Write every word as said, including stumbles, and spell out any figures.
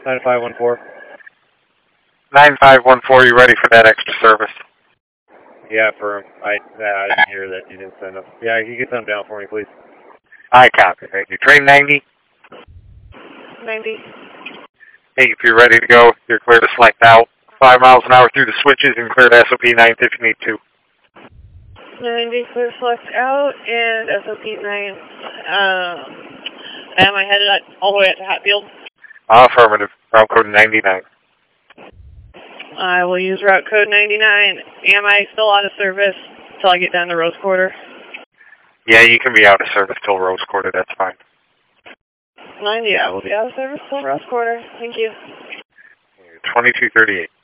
nine five one four. nine five one four, you ready for that extra service? Yeah, for him. I, yeah, I didn't hear that you didn't send them. Yeah, you get them down for me, please. I copy. Thank you. Train ninety. ninety. Hey, if you're ready to go, you're clear to select out. Five miles an hour through the switches and clear to S O P nine if you need to. ninety, clear select out, and S O P nine. Um, am I headed all the way up to Hatfield? Affirmative. Route code ninety-nine. I will use route code ninety-nine. Am I still out of service until I get down to Rose Quarter? Yeah, you can be out of service till Rose Quarter. That's fine. ninety, I will be out of service till Rose Quarter. Thank you. twenty-two thirty-eight.